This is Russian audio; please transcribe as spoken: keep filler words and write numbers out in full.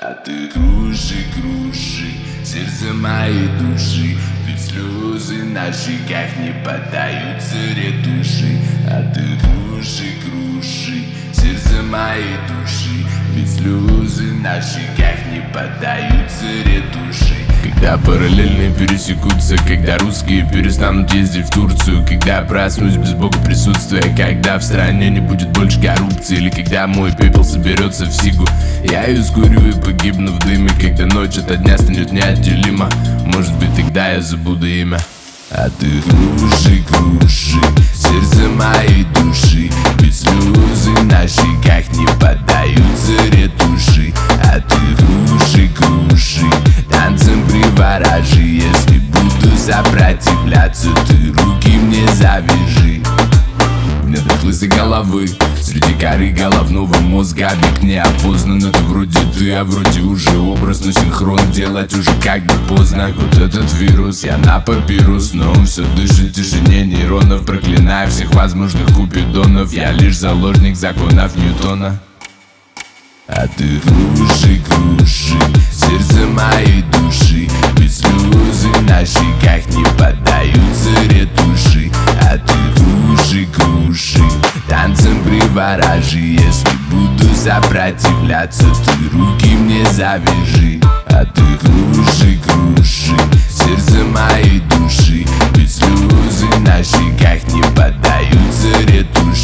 А ты кружи, кружи сердце моей души, ведь слезы на щеках не поддаются ретуши. А ты кружи, кружи сердце моей души, ведь слезы на щеках не поддаются ретуши. Когда параллельные пересекутся, когда русские перестанут ездить в Турцию, когда я проснусь без бога присутствия, когда в стране не будет больше коррупции, или когда мой пепел соберется в сигу, я ее скурю и погибну в дыме, когда ночь ото дня станет неотделима. Может быть, тогда я забуду имя. А ты кружи, кружи сердце моей души, ведь слезы на щеках не поддаются ретуши. А ты кружи, кружи танцем приворожи, если буду сопротивляться, ты руки мне завяжи. Нет лысой головы среди коры головного мозга, объект неопознан. Это вроде ты, а вроде уже образ, но синхрон делать уже как бы поздно. Вот этот вирус, я на папирус, но он все дышит в тишине нейронов, проклиная всех возможных купидонов. Я лишь заложник законов Ньютона. А ты кружи, кружи сердце моей души, ведь слезы на щеках не поддаются ретуши. А ты кружи, кружи танцем приворожи, если буду сопротивляться, ты руки мне завяжи. А ты кружи, кружи сердце моей души, ведь слезы на щеках не поддаются ретуши.